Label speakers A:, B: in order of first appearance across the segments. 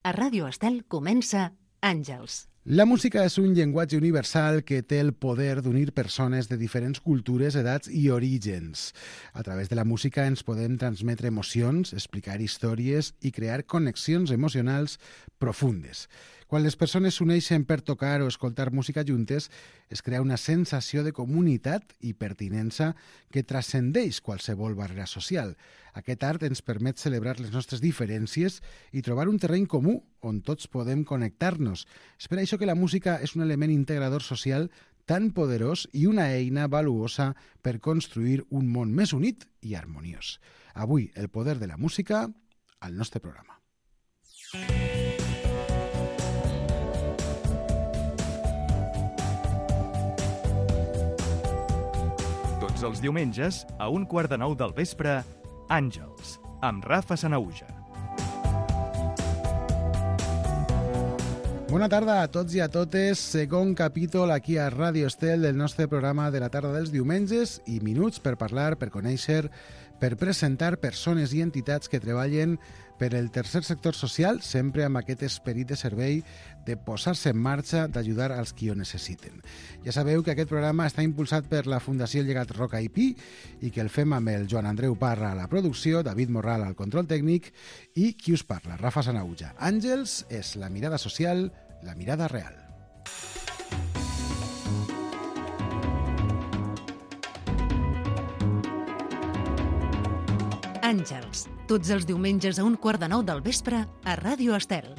A: A Ràdio Estel comença Àngels.
B: La música és un llenguatge universal que té el poder d'unir persones de diferents cultures, edats i orígens. A través de la música ens podem transmetre emocions, explicar històries i crear connexions emocionals profundes. Quan les persones s'uneixen per tocar o escoltar música juntes, es crea una sensació de comunitat i pertinença que transcendeix qualsevol barrera social. Aquest art ens permet celebrar les nostres diferències i trobar un terreny comú on tots podem connectar-nos. És per això que la música és un element integrador social tan poderós i una eina valuosa per construir un món més unit i harmoniós. Avui, el poder de la música al nostre programa.
C: Tots els diumenges, a 8:45 del vespre, Àngels, amb Rafa Sanauja.
B: Bona tarda a tots i a totes. Segon capítol aquí a Ràdio Estel del nostre programa de la tarda dels diumenges i minuts per parlar, per conèixer, per presentar persones i entitats que treballen per el tercer sector social, sempre amb aquest esperit de servei, de posar-se en marxa, d'ajudar als qui ho necessiten. Ja sabeu que aquest programa està impulsat per la Fundació Llegat Roca i Pi i que el fem amb el Joan Andreu Parra a la producció, David Morral al control tècnic i qui us parla, Rafa Sanauja. Àngels és la mirada social, la mirada real.
A: Àngels, tots els diumenges a 8:45 del vespre a Ràdio Estel.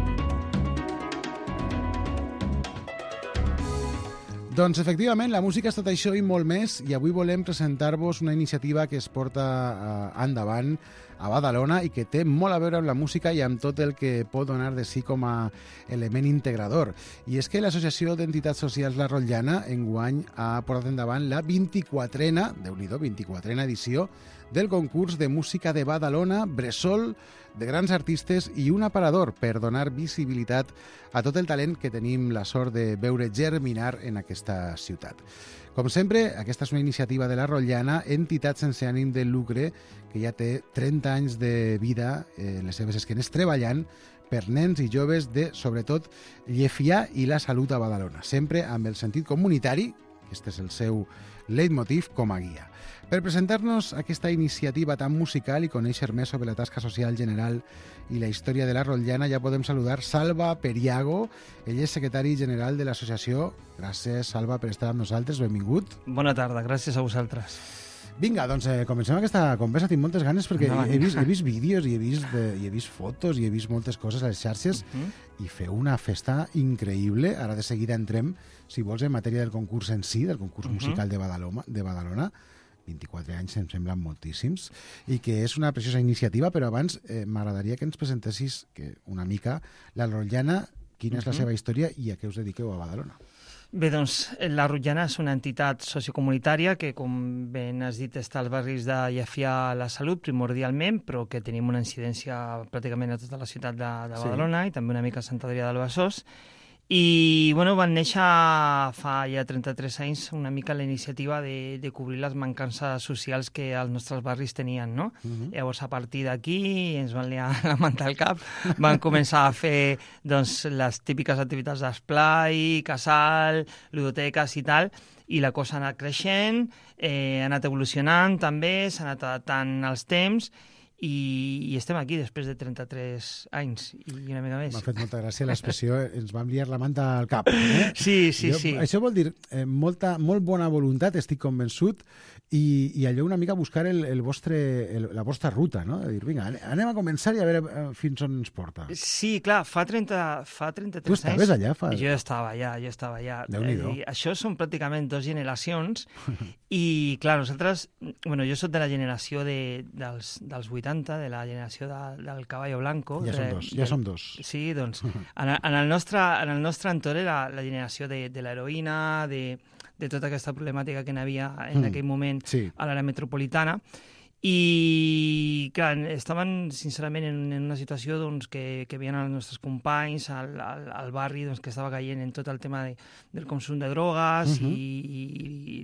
B: Doncs efectivament, la música és tot això i molt més, i avui volem presentar-vos una iniciativa que es porta endavant a Badalona i que té molt a veure amb la música i amb tot el que pot donar de si com a element integrador. I és que l'Associació d'Entitats Socials La Rotllana enguany ha portat endavant la 24a, Déu-n'hi-do, 24a edició del concurs de música de Badalona, Bressol, de grans artistes i un aparador per donar visibilitat a tot el talent que tenim la sort de veure germinar en aquesta ciutat. Com sempre, aquesta és una iniciativa de la Rotllana, entitat sense ànim de lucre, que ja té 30 anys de vida en les seves esquenes treballant per nens i joves de, sobretot, Llefià i la salut a Badalona, sempre amb el sentit comunitari, aquest és el seu leitmotiv, com a guia. Per presentar-nos aquesta iniciativa tan musical i conèixer més sobre la tasca social general i la història de la Rotllana, ja podem saludar Salva Periago. Ell és secretari general de l'associació. Gràcies, Salva, per estar amb nosaltres. Benvingut.
D: Bona tarda, gràcies a vosaltres.
B: Vinga, doncs comencem aquesta conversa. Tinc moltes ganes perquè he vist vídeos i he vist fotos i he vist moltes coses a les xarxes i feu una festa increïble. Ara de seguida entrem, si vols, en matèria del concurs en si, del concurs musical de Badalona. 24 anys em semblen moltíssims i que és una preciosa iniciativa, però abans m'agradaria que ens presentessis una mica la Rotllana, quina és la seva història i a què us dediqueu a Badalona.
D: Bé, doncs, la Rotllana és una entitat sociocomunitària que, com ben has dit, està als barris de Llefià a la Salut, primordialment, però que tenim una incidència pràcticament a tota la ciutat de Badalona i també una mica a Sant Adrià del Besòs. I bueno, van néixer fa ja 33 anys una mica la iniciativa de cobrir les mancances socials que els nostres barris tenien, no? Llavors, a partir d'aquí, ens van liar la manta al cap, van començar a fer doncs, les típiques activitats d'esplai, casal, ludoteques i tal, i la cosa ha anat creixent, ha anat evolucionant també, s'ha anat adaptant als temps, i estem aquí després de 33 anys i una mica més.
B: M'ha fet molta gràcia l'expressió, ens vam liar la manta al cap.
D: Sí.
B: Això vol dir molt bona voluntat, estic convençut, i allò una mica buscar la vostra ruta, no? De dir, vinga, anem a començar i a veure fins on ens porta.
D: Sí, clar, fa 33 anys...
B: Tu estaves allà?
D: Jo estava allà.
B: Déu-n'hi-do.
D: Això són pràcticament 2 generacions i, clar, nosaltres... Bueno, jo soc de la generació dels 80, de la generació del Caballo Blanco.
B: Ja som dos.
D: Sí, doncs, en el nostre entorn era la generació de l'heroïna, de tota aquesta problemàtica que n'hi havia en aquell moment a l'àrea metropolitana. I, clar, estaven, sincerament, en una situació doncs, que veien els nostres companys al barri doncs, que estava caient en tot el tema del consum de drogues i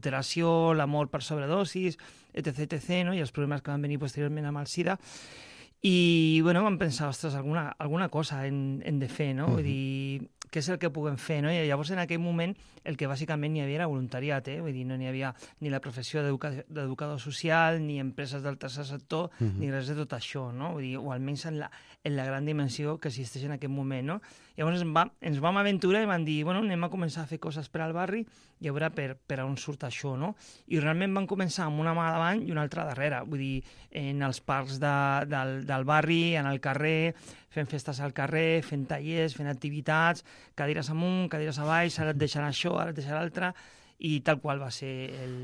D: l'adulteració, la mort per sobredosis, etc., no? I els problemes que van venir posteriorment amb el SIDA. I, bueno, vam pensar, ostres, alguna cosa hem de fer, no? Vull dir, què és el que puguem fer, no? I llavors, en aquell moment, el que bàsicament hi havia era voluntariat, Vull dir, no n'hi havia ni la professió d'educador social, ni empreses del tercer sector, ni res de tot això, no? Vull dir, o almenys en la gran dimensió que existeix en aquest moment, no? Llavors ens vam aventurar i vam dir, bueno, anem a començar a fer coses per al barri i a veure per on surt això, no? I realment vam començar amb una mà davant i una altra darrere, vull dir, en els parcs del barri, en el carrer, fent festes al carrer, fent tallers, fent activitats, cadires amunt, cadires avall, ara et deixarà això, ara et deixarà l'altre, i tal qual va ser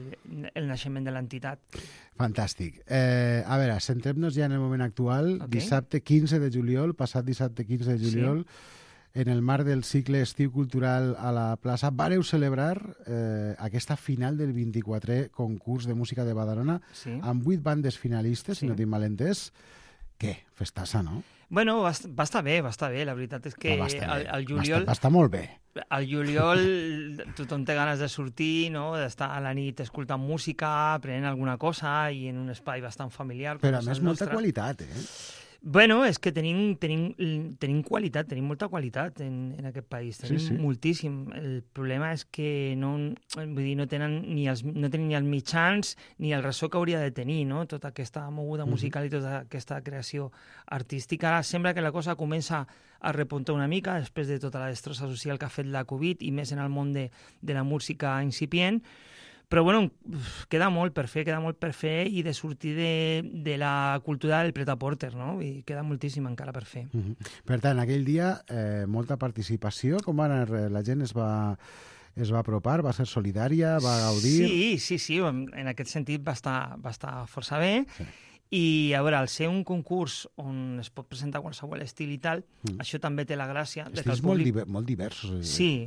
D: el naixement de l'entitat.
B: Fantàstic. A veure, centrem-nos ja en el moment actual. Okay. Dissabte 15 de juliol, passat dissabte 15 de juliol, en el marc del cicle Estiu Cultural a la plaça, vareu celebrar aquesta final del 24è concurs de música de Badalona amb 8 bandes finalistes, si no tinc mal entès. Què? Festassa, no?
D: Bueno, va estar bé. La veritat és que al juliol...
B: Va estar molt bé.
D: Al juliol tothom té ganes de sortir, no? D'estar a la nit escoltant música, prenent alguna cosa i en un espai bastant familiar.
B: Però a més molta qualitat,
D: Bueno, és que tenim qualitat, tenim molta qualitat en aquest país, tenim moltíssim. El problema és que no tenen ni els mitjans ni el ressò que hauria de tenir, no? Tota aquesta moguda musical i tota aquesta creació artística. Ara sembla que la cosa comença a repuntar una mica després de tota la destrossa social que ha fet la Covid i més en el món de la música incipient. Però, bueno, queda molt per fer i de sortir de la cultura del pret-a-porter, no? I queda moltíssim encara per fer.
B: Per tant, aquell dia, molta participació. Com va anar? La gent es va apropar, va ser solidària, va gaudir?
D: Sí. En aquest sentit va estar força bé. Sí. I, a veure, al ser un concurs on es pot presentar qualsevol estil i tal, això també té la gràcia...
B: Estils molt diversos.
D: Sí.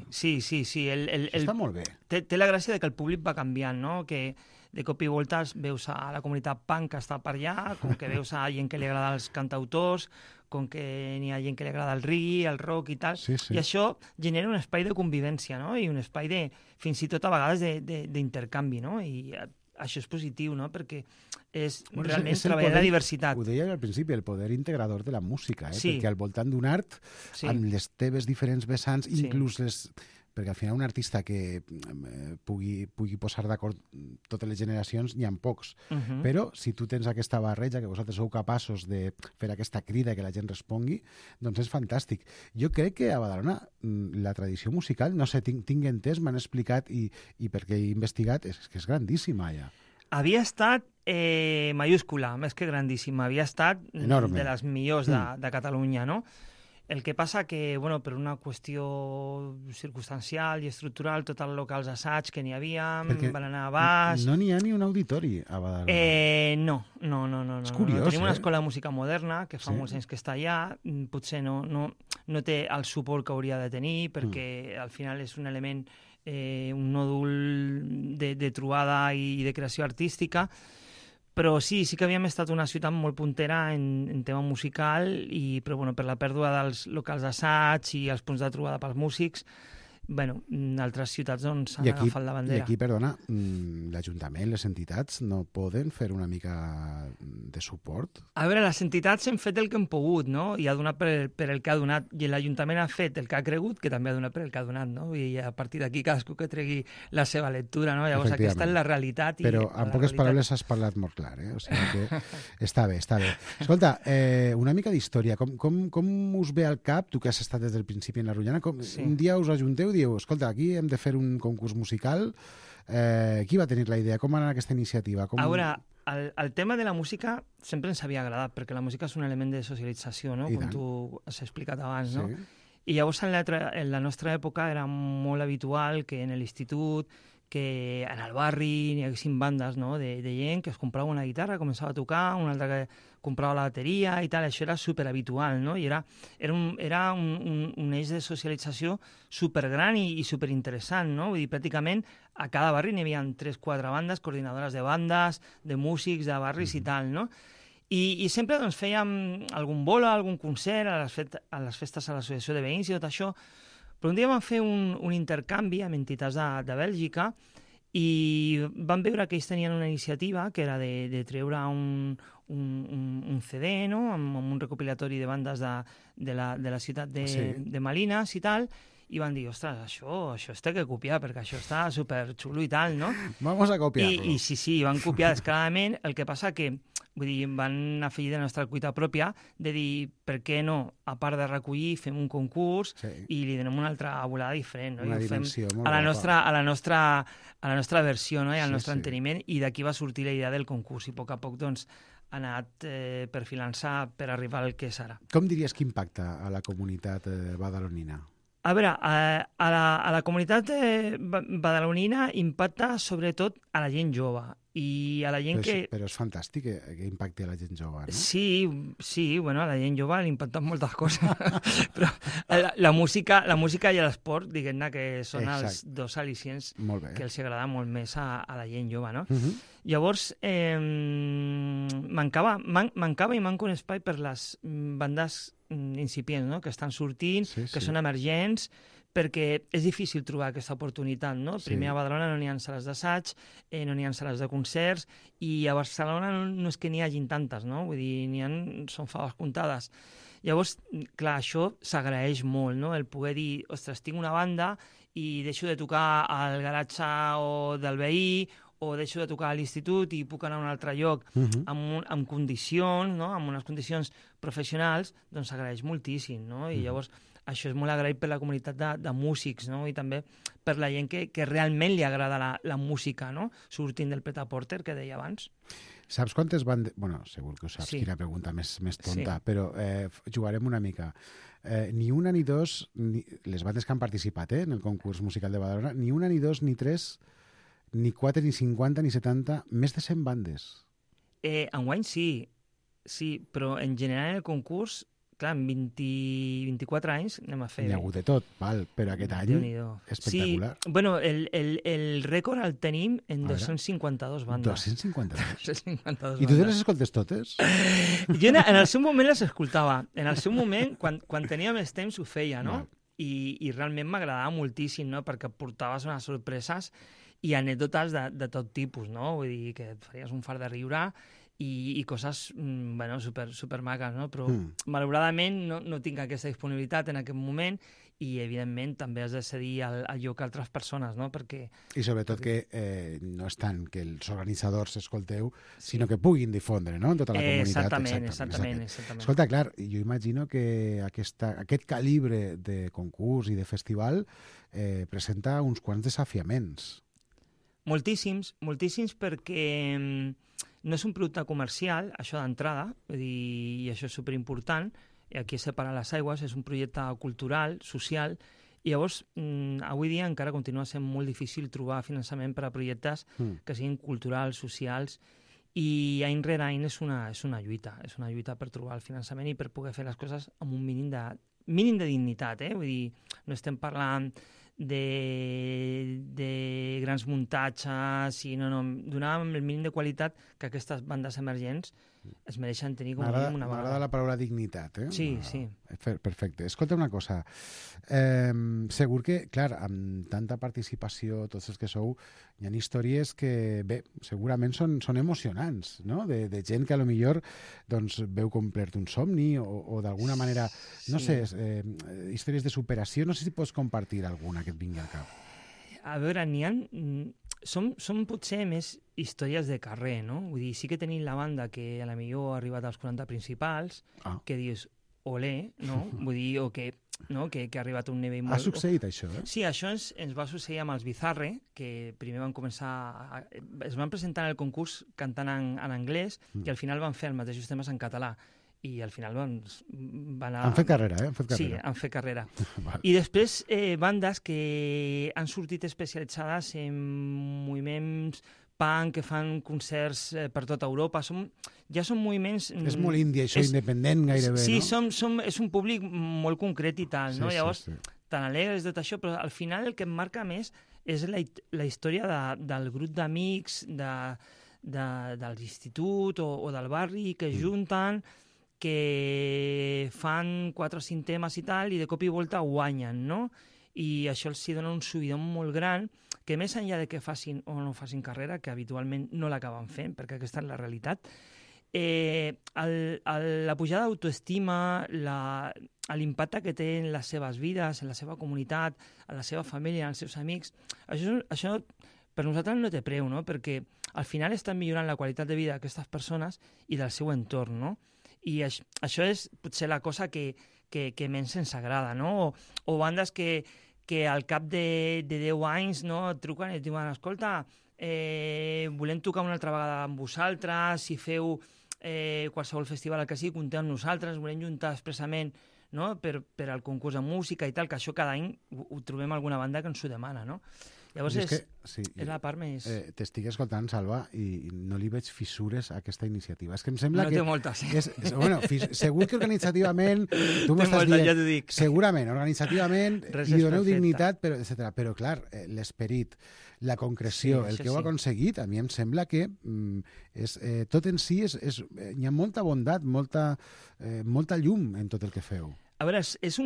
B: Està molt bé.
D: Té la gràcia de que el públic va canviant, no? Que de cop i volta veus a la comunitat punk que està per allà, com que veus a gent que li agrada els cantautors, com que n'hi ha gent que li agrada el reggae, el rock i tal, i això genera un espai de convivència, no? I un espai de, fins i tot a vegades, d'intercanvi, no? I això és positiu, no? Perquè és realment treballar la diversitat.
B: Ho deia al principi, el poder integrador de la música, perquè al voltant d'un art, amb les teves diferents vessants, inclús perquè al final un artista que pugui posar d'acord totes les generacions n'hi ha pocs, però si tu tens aquesta barreja, que vosaltres sou capaços de fer aquesta crida i que la gent respongui, doncs és fantàstic. Jo crec que a Badalona la tradició musical, no sé, tinc entès, m'han explicat i perquè he investigat, és que és grandíssima ja.
D: Havia estat mayúscula, més que grandíssima, havia estat
B: enorme,
D: de les millors de Catalunya, no? El que passa que, bueno, per una qüestió circumstancial i estructural, tots els locals d'assaig que n'hi havia van anar a baix...
B: No n'hi ha ni un auditori a Badalona.
D: No.
B: És curiós,
D: Tenim una escola de música moderna, que fa molts anys que està allà, potser no té el suport que hauria de tenir, perquè al final és un element, un nòdul de trobada i de creació artística, però sí que havíem estat una ciutat molt puntera en tema musical, però bueno, per la pèrdua dels locals d'assaig i els punts de trobada pels músics, bueno, altres ciutats doncs s'han agafat la bandera.
B: I aquí, perdona, l'Ajuntament, les entitats no poden fer una mica de suport?
D: A veure, les entitats hem fet el que hem pogut, no? I ha donat per el que ha donat. I l'Ajuntament ha fet el que ha cregut, que també ha donat per el que ha donat, no? I a partir d'aquí cadascú que tregui la seva lectura, no? Llavors aquesta és la realitat.
B: Però en poques paraules has parlat molt clar, O sigui que està bé. Escolta, una mica d'història. Com us ve al cap, tu que has estat des del principi en la Rotllana, un dia us ajunteu i diu, escolta, aquí hem de fer un concurs musical. Qui va tenir la idea? Com va anar aquesta iniciativa?
D: A veure, el tema de la música sempre ens havia agradat, perquè la música és un element de socialització, no? Com tu has explicat abans, no? I llavors en la nostra època era molt habitual que en l'institut, que en el barri n'hi haguessin bandes, no? de gent que es comprava una guitarra, començava a tocar, una altra que comprava la bateria i tal, això era superhabitual, no? I era un eix de socialització supergran i superinteressant, no? Vull dir, pràcticament a cada barri n'hi havia 3-4 bandes, coordinadores de bandes, de músics, de barris i tal, no? I sempre doncs, fèiem algun bolo, algun concert a les festes a l'associació de veïns i tot això. Però un dia vam fer un intercanvi amb entitats de Bèlgica I van veure que ells tenien una iniciativa que era de treure un CD, no?, amb un recopilatori de bandes de la ciutat de Malines i tal, i van dir, ostres, això es té que copiar, perquè això està superxulo i tal, no?
B: Vamos a copiar-lo.
D: I sí, van copiar descaradament. El que passa que, vull dir, van afegir de la nostra cuita pròpia de dir, per què no, a part de recollir, fem un concurs i li donem una altra volada diferent, no?
B: Una dimensió molt
D: a la nostra versió, no?, i al nostre enteniment, i d'aquí va sortir la idea del concurs, i a poc doncs ha anat perfilant-se per arribar al que és ara.
B: Com diries que impacta a la comunitat badalonina?
D: A veure, a la comunitat badalonina impacta sobretot a la gent jove i a la gent
B: Però és fantàstic que impacti a la gent jove, no?
D: Sí, bueno, a la gent jove li impacten moltes coses, però la música i l'esport, diguem-ne, que són els dos al·licients que els agrada molt més a la gent jove, no? Llavors, mancava i manca un espai per les bandes incipients, no?, que estan sortint, que són emergents, perquè és difícil trobar aquesta oportunitat, no? Primer a Badalona no n'hi ha sales d'assaig, no n'hi ha sales de concerts, i a Barcelona no és que n'hi hagin tantes, no? Vull dir, són faves comptades. Llavors, clar, això s'agraeix molt, no?, el poder dir, ostres, tinc una banda i deixo de tocar al garatge del veí, o deixo de tocar a l'institut i puc anar a un altre lloc amb condicions, no?, amb unes condicions professionals, doncs s'agraeix moltíssim, no? I llavors això és molt agraït per la comunitat de músics, no?, i també per la gent que realment li agrada la música, no?, sortint del pret-a-porter, que deia abans.
B: Saps quantes bandes... Bueno, segur que ho saps, quina pregunta més tonta, però jugarem una mica. Ni una ni dos, les bandes que han participat en el concurs musical de Badalona, ni una ni dos ni tres, ni 4, ni 50, ni 70, més de 100 bandes.
D: Enguany sí, però en general en el concurs, clar, en 24 anys anem a fer...
B: N'hi ha hagut de tot, però aquest any espectacular.
D: Sí, bueno, el rècord el tenim en 252 bandes.
B: 252? I tu te les escoltes totes?
D: Jo en el seu moment les escoltava. En el seu moment, quan tenia més temps, ho feia, no? I realment m'agradava moltíssim, no?, perquè portaves unes sorpreses i anècdotes de tot tipus, no? Vull dir que et faries un fart de riure i coses, bueno, super maques, no? Però malauradament no tinc aquesta disponibilitat en aquest moment i, evidentment, també has de cedir el lloc a altres persones, no?
B: I sobretot que no és tant que els organitzadors escolteu, sinó que puguin difondre, no?, en tota la comunitat.
D: Exactament.
B: Escolta, clar, jo imagino que aquest calibre de concurs i de festival presenta uns quants desafiaments.
D: Moltíssims, perquè no és un producte comercial, això d'entrada, i això és superimportant. Aquí es separen les aigües, és un projecte cultural, social, i llavors avui dia encara continua sent molt difícil trobar finançament per a projectes que siguin culturals, socials, i any rere any és una lluita per trobar el finançament i per poder fer les coses amb un mínim de dignitat, vull dir, no estem parlant de grans muntatges, donàvem el mínim de qualitat que aquestes bandes emergents es mereixen tenir com a mínim una vegada.
B: M'agrada la paraula dignitat,
D: Sí.
B: Perfecte. Escolta una cosa, segur que, clar, amb tanta participació, tots els que sou, hi ha històries que, bé, segurament són emocionants, no?, de gent que a lo millor doncs, veu complert un somni o d'alguna manera, no sé, històries de superació. No sé si pots compartir alguna que et vingui al cap.
D: A veure, són potser més històries de carrer, no? Vull dir, sí que tenim la banda que a la millor ha arribat als 40 principals, que dius, olé, no? Vull dir, o que ha arribat a un nivell molt...
B: Ha succeït això,
D: Sí, això ens va succeir amb els Bizarre, que primer van començar... Es van presentar en el concurs cantant en anglès i al final van fer els mateixos temes en català. I al final van anar...
B: Han fet carrera,
D: Sí, han fet carrera. I després bandes que han sortit especialitzades en moviments punk, que fan concerts per tota Europa. Ja són moviments...
B: És molt índia, això, independent gairebé,
D: sí,
B: no?
D: És un públic molt concret i tal, no? Llavors, tan alegres tot això, però al final el que em marca més és la història del grup d'amics de l'institut o del barri que es junten, que fan 4 o 5 temes i tal, i de cop i volta guanyen, no? i això els dona un subidon molt gran, que més enllà de que facin o no facin carrera, que habitualment no l'acaben fent, perquè aquesta és la realitat, la pujada d'autoestima, l'impacte que té en les seves vides, en la seva comunitat, en la seva família, en els seus amics, això per nosaltres no té preu, no? Perquè al final estan millorant la qualitat de vida d'aquestes persones i del seu entorn, no? I això és potser la cosa que menys ens agrada, no? O bandes que al cap de 10 anys, no, et truquen i et diuen, escolta, volem tocar una altra vegada amb vosaltres, si feu qualsevol festival que sigui, compteu amb nosaltres, volem juntar expressament, no, per al concurs de música i tal, que això cada any ho trobem alguna banda que ens ho demana, no? Llavors és la part més...
B: T'estic escoltant, Salva, i no li veig fissures a aquesta iniciativa. És que em sembla que...
D: No té moltes, sí.
B: Bueno, segur que organitzativament... Tu m'estàs dient...
D: Ja t'ho dic.
B: Segurament, organitzativament, li doneu
D: perfecte.
B: dignitat, etc. Però, clar, l'esperit, la concreció, el que heu aconseguit, a mi em sembla que tot en si hi ha molta bondat, molta llum en tot el que feu.
D: A veure, és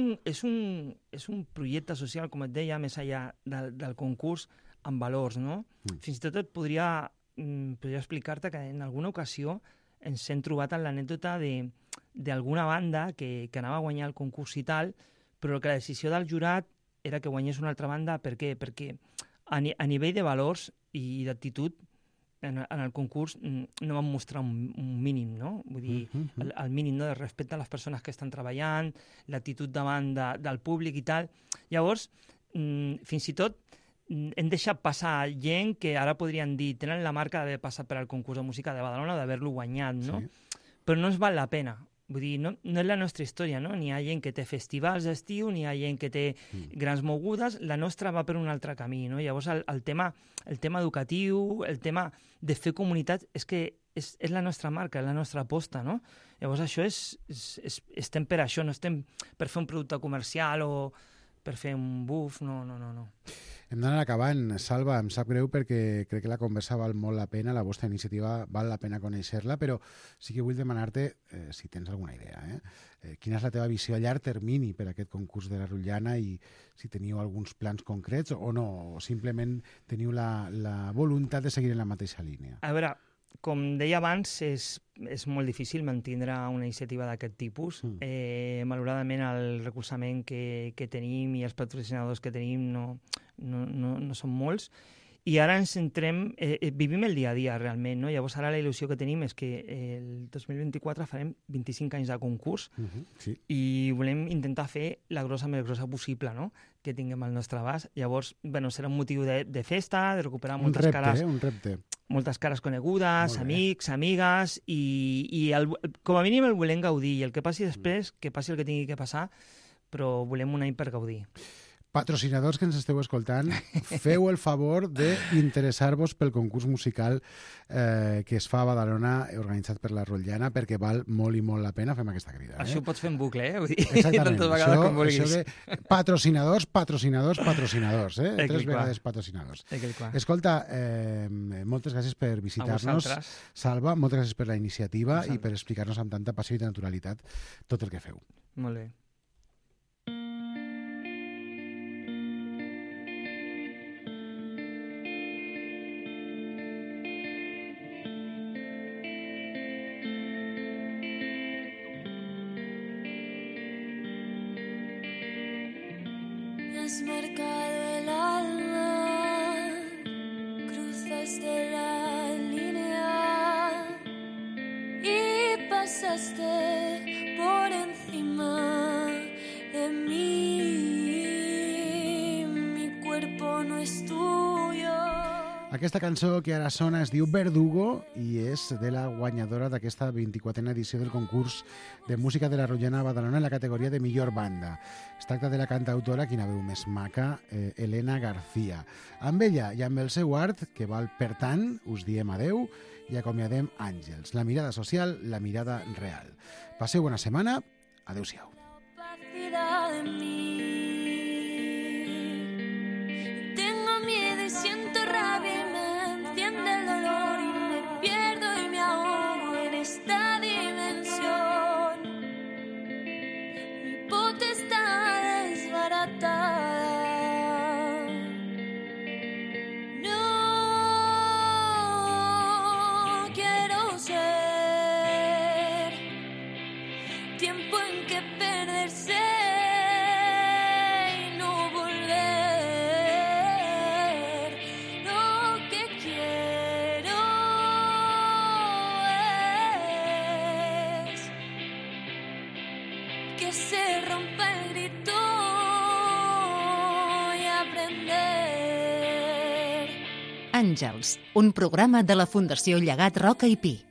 D: un projecte social, com et deia, més enllà del concurs, amb valors, no? Fins i tot podria explicar-te que en alguna ocasió ens hem trobat en l'anècdota d'alguna banda que anava a guanyar el concurs i tal, però que la decisió del jurat era que guanyés una altra banda. Per què? Perquè a nivell de valors i d'actitud, en el concurs no van mostrar un mínim, no? Vull dir, el mínim, no?, de respecte a les persones que estan treballant, l'actitud davant del públic i tal. Llavors, fins i tot hem deixat passar gent que ara podrien dir tenen la marca d'haver passat per al concurs de música de Badalona, d'haver-lo guanyat, no? Sí. Però no es val la pena. Vull dir, no és la nostra història, no? N'hi ha gent que té festivals d'estiu, n'hi ha gent que té grans mogudes, la nostra va per un altre camí, no? Llavors el tema educatiu, el tema de fer comunitat, és que és la nostra marca, és la nostra aposta, no? Llavors això estem per això, no estem per fer un producte comercial o per fer un buf, no.
B: Hem d'anar acabant. Salva, em sap greu perquè crec que la conversa val molt la pena, la vostra iniciativa val la pena conèixer-la, però sí que vull demanar-te, si tens alguna idea, quina és la teva visió a llarg termini per a aquest concurs de la Rotllana i si teniu alguns plans concrets o no, o simplement teniu la voluntat de seguir en la mateixa línia.
D: A veure, com deia abans, és molt difícil mantindre una iniciativa d'aquest tipus. Malauradament, el recolzament que tenim i els patrocinadors que tenim no són molts. I ara ens centrem, vivim el dia a dia realment, no? Llavors ara la il·lusió que tenim és que el 2024 farem 25 anys de concurs
B: sí.
D: I volem intentar fer la més grossa possible, no?, que tinguem al nostre abast. Llavors, serà un motiu de festa, de recuperar moltes cares...
B: Un repte.
D: Moltes cares conegudes, amics, amigues, i com a mínim el volem gaudir. I el que passi després, que passi el que tingui que passar, però volem un any per gaudir.
B: Patrocinadors que ens esteu escoltant, feu el favor d'interessar-vos pel concurs musical que es fa a Badalona, organitzat per la Rotllana, perquè val molt i molt la pena. Fem aquesta crida.
D: Això ho pots fer en bucle, Vull dir,
B: exactament.
D: tantes vegades com vulguis.
B: Patrocinadors. 3 vegades patrocinadors. Escolta, moltes gràcies per visitar-nos. Salva, moltes gràcies per la iniciativa i per explicar-nos amb tanta passió i naturalitat tot el que feu.
D: Molt bé.
E: Has marcado el alma, cruzaste la línea y pasaste por encima de mí. Mi cuerpo no es tuyo.
B: Aquesta cançó que ara sona es diu Verdugo i és de la guanyadora d'aquesta 24a edició del concurs de música de la Rotllana a Badalona en la categoria de millor banda. Es tracta de la cantautora, quina veu més maca, Elena García. Amb ella i amb el seu art, que val per tant, us diem adeu i acomiadem Àngels. La mirada social, la mirada real. Passeu bona setmana. Adéu-siau.
E: Tengo miedo y siento rabia y me enciende el dolor y me pierdo y me ahogo en esta dimensión. Mi potestad desbaratada. que se rompa el grito y aprender.
A: Àngels, un programa de la Fundació Llegat Roca i Pi.